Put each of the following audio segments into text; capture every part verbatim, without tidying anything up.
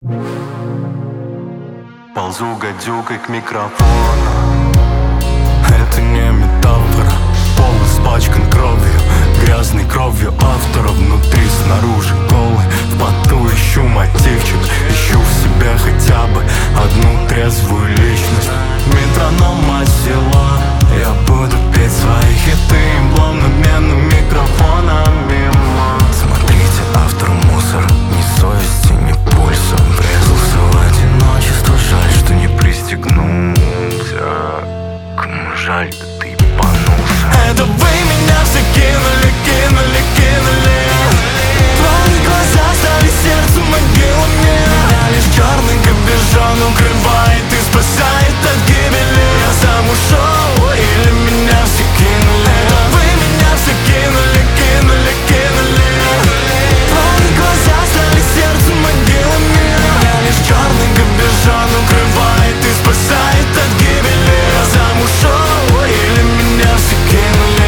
Ползу гадюкой к микрофону. Это не метафора. Пол испачкан кровью, грязной кровью автора. Внутри, снаружи, голый, в поту ищу мотивчик. Ищу в себе хотя бы одну трезвую личность. Метроном от села. Я буду петь свои хиты эмблем надменным микрофоном мимо. Смотрите, автор мусор, ни совести, ни пульса. Врезался в одиночество, жаль, что не пристегнулся. Кому жаль, да ты ебанулся. Это вы меня все кинули, кинули, кинули. Твои глаза стали сердцем могилами. Лишь черный капюшон укрывает и спасает от гибели. Я сам ушел или меня все кинули? Это вы меня все кинули, кинули, кинули. Твои глаза стали сердцем могилами. Лишь черный капюшон укрывает и спасает от гибели. Я сам ушел или меня все кинули?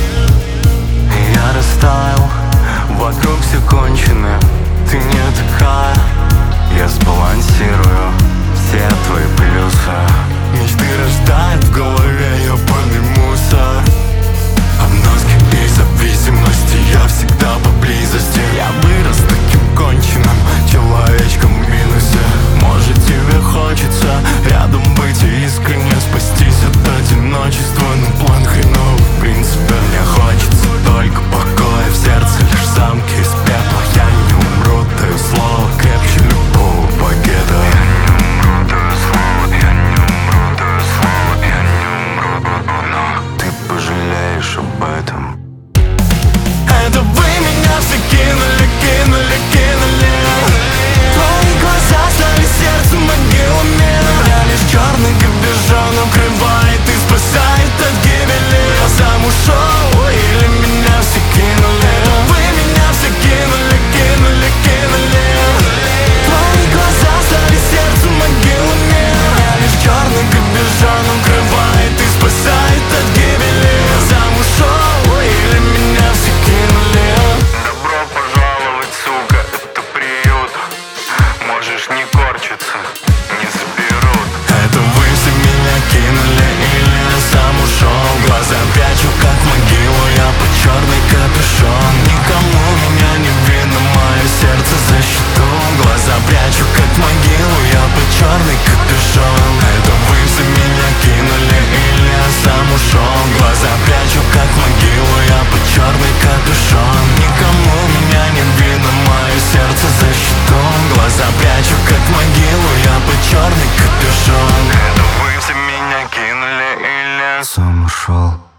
Я растаял, вокруг все кончено. Ты не такая, я сбалансирую все твои плюсы. Мечты рождают в голове ебаный мусор. Обноски и зависимости, я всегда поблизости. Я вырос таким конченым человечком в минусе. Может, тебе хочется рядом быть и искренне спастись от одиночества. Но план хреновый, в принципе. Мне хочется только покоя в сердце, лишь замки из пепла. Я не умру, даю слово, крепче любого багета. Я не умру, даю слово, я не умру, даю слово, я не умру, но ты пожалеешь об этом. Это вы меня все кинули, кинули, кинули. Твои глаза стали сердцем могилами. Лишь черный капюшон укрывает и спасает от гибели. Я сам ушел или меня все кинули? Это вы меня все кинули, кинули, кинули. Твои глаза стали сердцем могилами. Лишь черный капюшон укрывает и спасает от гибели. Я сам ушел или меня все кинули? Добро пожаловать, сука, это приют. Можешь не корчиться, не заберут. Это вы все меня кинули или я сам ушел? Глаза прячу, как могилу, я под черный капюшон. Никому меня не видно, мое сердце за щитом. Глаза прячу, как могилу, я под черный капюшон. Это вы все меня кинули или я сам ушел? Глаза прячу, как могилу, я под черный капюшон. Никому меня не видно, мое сердце за щитом. Глаза прячу, как могилу, я под черный капюшон. Это вы все меня кинули или я сам ушел?